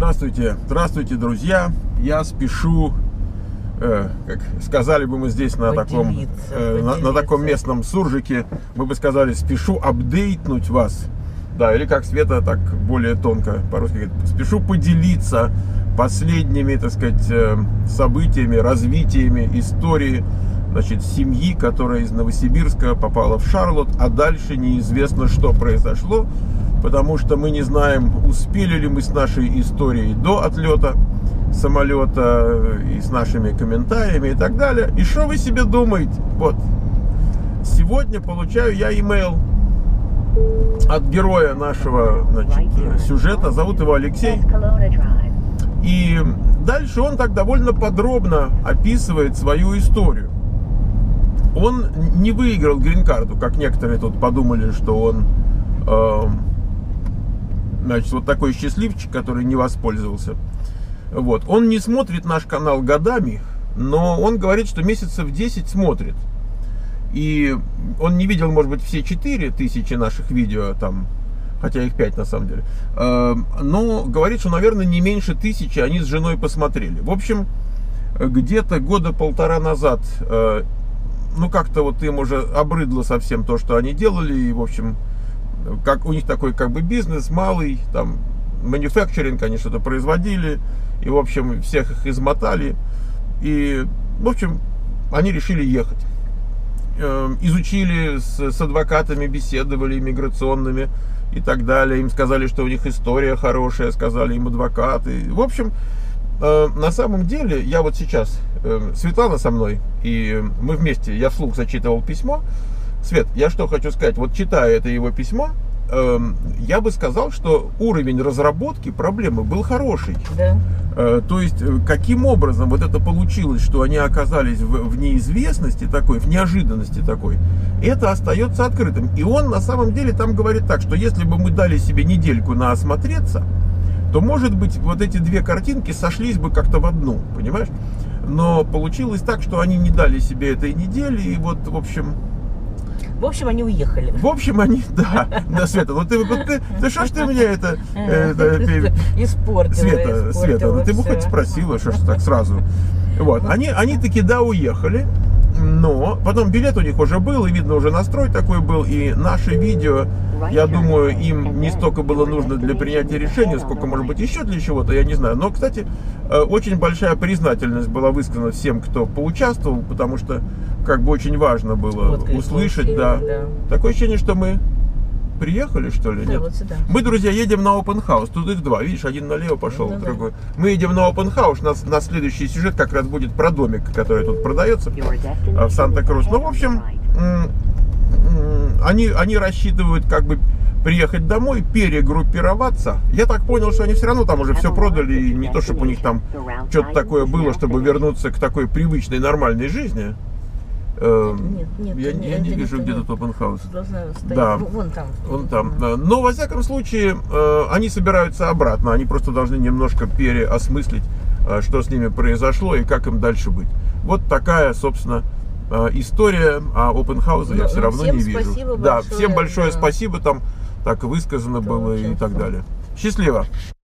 Здравствуйте, здравствуйте, друзья. Я спешу, как сказали бы мы здесь на таком местном суржике, мы бы сказали, спешу апдейтнуть вас. Да, или как Света так более тонко по-русски говорит, спешу поделиться последними, так сказать, событиями, развитиями истории, значит, семьи, которая из Новосибирска попала в Шарлотт, а дальше неизвестно, что произошло, потому что мы не знаем, успели ли мы с нашей историей до отлета самолета и с нашими комментариями и так далее. И что вы себе думаете? Вот, сегодня получаю я имейл от героя нашего, значит, сюжета, зовут его Алексей. И дальше он так довольно подробно описывает свою историю. Он не выиграл грин-карту, как некоторые тут подумали, что он, значит, вот такой счастливчик, который не воспользовался. Вот. Он не смотрит наш канал годами, но он говорит, что месяцев 10 смотрит. И он не видел, может быть, все 4000 наших видео, там, хотя их 5 на самом деле. Но говорит, что, наверное, не меньше 1000 они с женой посмотрели. В общем, где-то года полтора назад, ну, как-то вот им уже обрыдло совсем то, что они делали. И, в общем, как у них такой как бы бизнес малый, там, мануфакчеринг, они что-то производили. И, в общем, всех их измотали. И, в общем, они решили ехать. Изучили, с адвокатами беседовали, иммиграционными и так далее. Им сказали, что у них история хорошая, сказали им адвокаты. В общем, на самом деле, я вот сейчас, Светлана со мной, и мы вместе, я вслух зачитывал письмо. Свет, я что хочу сказать, вот читая это его письмо, я бы сказал, что уровень разработки проблемы был хороший. Да. То есть, каким образом вот это получилось, что они оказались в неизвестности такой, в неожиданности такой, это остается открытым. И он на самом деле там говорит так, что если бы мы дали себе недельку на осмотреться, то, может быть, вот эти две картинки сошлись бы как-то в одну, понимаешь? Но получилось так, что они не дали себе этой недели, и вот, в общем, они уехали. В общем, они, да, Света, ну ты что ж ты мне это испортила. Света, ну ты бы хоть спросила, что ж так сразу. Вот, они таки, да, уехали, но потом билет у них уже был, и видно, уже настрой такой был, и наше видео, я думаю, им не столько было нужно для принятия решения, сколько, может быть, еще для чего-то, я не знаю. Но, кстати, очень большая признательность была высказана всем, кто поучаствовал, потому что, как бы, очень важно было вот услышать, да. Такое ощущение, что мы приехали, что ли? Да, нет? Вот сюда. Мы, друзья, едем на Open House. Тут их два. Видишь, один налево пошел, другой. Мы едем на Open House. На следующий сюжет как раз будет про домик, который тут продается в Санта-Крус. Ну, в общем, они рассчитывают как бы приехать домой, перегруппироваться. Я так понял, что они все равно там уже все продали. И не то, чтобы у них там что-то такое было, чтобы вернуться к такой привычной, нормальной жизни. Нет, я не вижу, где тут Open House. Да, вон там. Но, во всяком случае, они собираются обратно. Они просто должны немножко переосмыслить, что с ними произошло и как им дальше быть. Вот такая, собственно, история. А Open House я все равно не вижу. Да, всем большое спасибо. Там так высказано было и так далее. Счастливо!